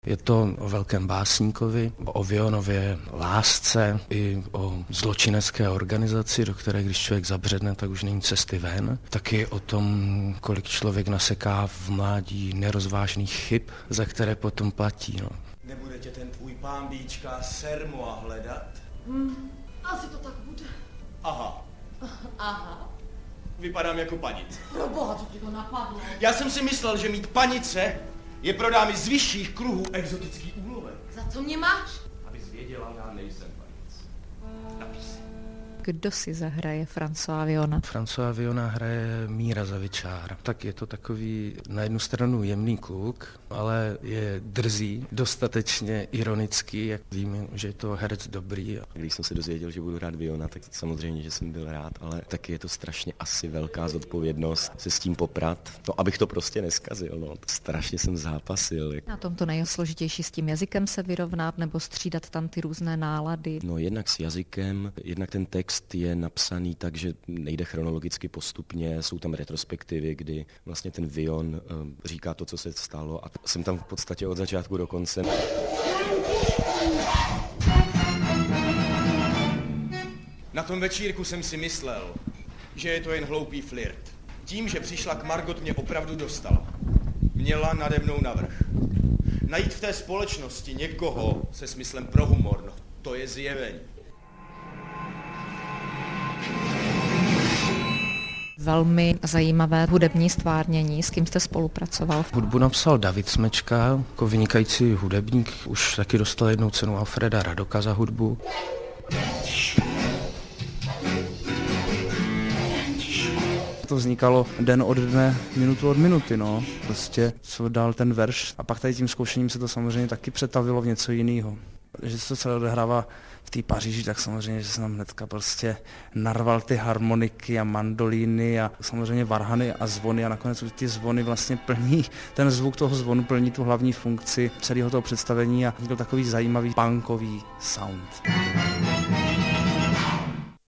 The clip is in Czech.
Je to o velkém básníkovi, o Vionově lásce i o zločinecké organizaci, do které když člověk zabředne, tak už není cesty ven. Taky o tom, kolik člověk naseká v mládí nerozvážných chyb, za které potom platí. No. Nebude tě ten tvůj pán Bíčka Sermoa hledat? Asi to tak bude. Aha. Aha. Vypadám jako panic. Pro boha, co ti to napadlo? Já jsem si myslel, že mít panice je pro dámy z vyšších kruhů exotický úlovek. Za co mě máš? Abys věděla, já nejsem panic. Napiš si. Kdo si zahraje François Villona? François Villona hraje Míra Zavičár. Tak je to takový na jednu stranu jemný kluk, ale je drzý, dostatečně ironický, jak víme, že je to herec dobrý. Když jsem se dozvěděl, že budu hrát Villona, tak samozřejmě, že jsem byl rád, ale taky je to strašně asi velká zodpovědnost se s tím poprat. No, abych to prostě neskazil, no. Strašně jsem zápasil. Na tom to nejsložitější s tím jazykem se vyrovnat nebo střídat tam ty různé nálady? No jednak s jazykem, jednak ten text je napsaný tak, že nejde chronologicky postupně, jsou tam retrospektivy, kdy vlastně ten Villon říká to, co se stalo a jsem tam v podstatě od začátku do konce. Na tom večírku jsem si myslel, že je to jen hloupý flirt. Tím, že přišla k Margot, mě opravdu dostala. Měla nade mnou navrch. Najít v té společnosti někoho se smyslem pro humor, no to je zjeveň. Velmi zajímavé hudební stvárnění, s kým jste spolupracoval. Hudbu napsal David Smečka, jako vynikající hudebník, už taky dostal jednou cenu Alfreda Radoka za hudbu. To vznikalo den od dne, minutu od minuty, no. Prostě co dal ten verš a pak tady tím zkoušením se to samozřejmě taky přetavilo v něco jiného. Že se to celé odehrává v té Paříži, tak samozřejmě, že se nám hnedka prostě narval ty harmoniky a mandolíny a samozřejmě varhany a zvony a nakonec ty zvony vlastně plní, ten zvuk toho zvonu plní tu hlavní funkci celého toho představení a je to takový zajímavý punkový sound.